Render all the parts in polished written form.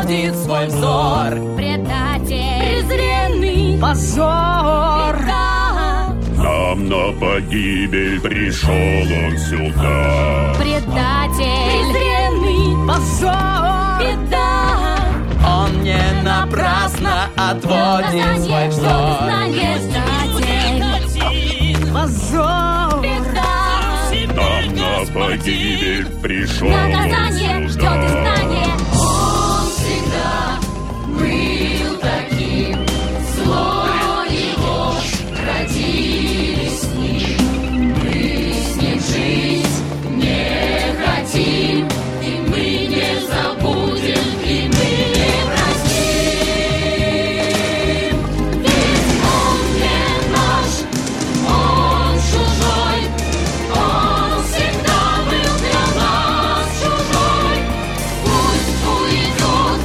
отводит свой взор. Предатель, презренный, Позор. беда. Нам на погибель пришел он сюда. Предатель, презренный, Позор. беда. Он не напрасно отводит свой Наказание, что взор. ты знаешь, предатель, Позор. беда. Нам на погибель пришел Наказание, он что сюда. ты знаешь. Он всегда был таким, зло и ложь родились с ним. Мы с ним жить не хотим, и мы не забудем, и мы не простим. Ведь он не наш, он чужой, он всегда был для нас чужой. Пусть уйдет,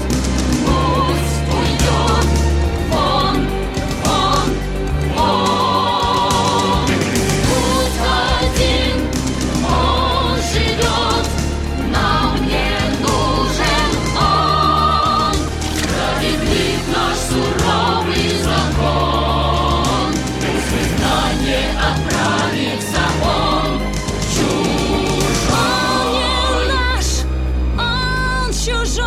вон. Пусть один он живет, нам не нужен он. Справедлив наш суровый закон, пусть в изгнание отправится он. Он не наш, он чужой.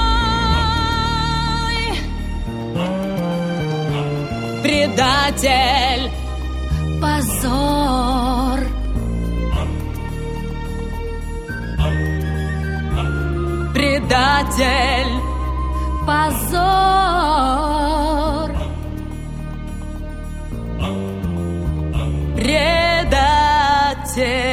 Предатель. Позор. Предатель. Позор. Предатель.